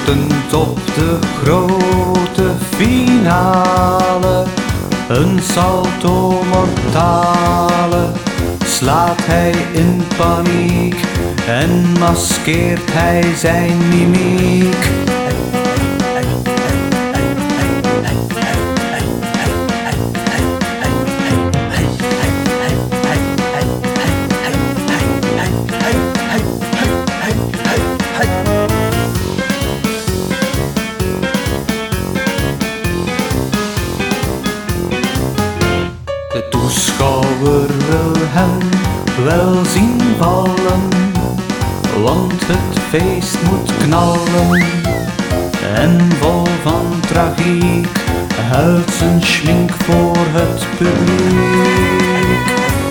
Wachtend op de grote finale, een salto mortale, slaat hij in paniek en maskeert hij zijn mimiek. De toeschouwer wil hem wel zien vallen, want het feest moet knallen. En vol van tragiek huilt zijn schmink voor het publiek.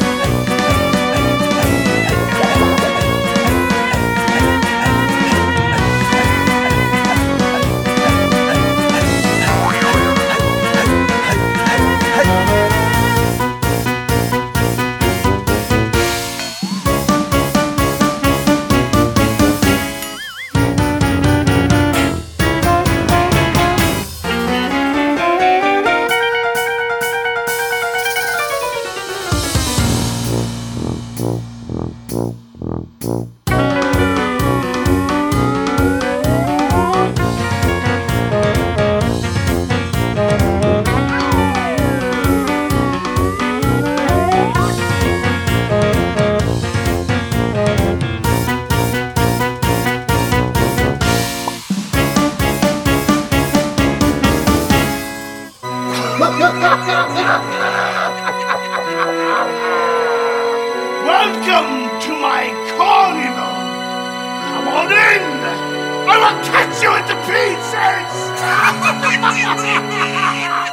Welcome to my carnival. Come on in. I will cut you into pieces.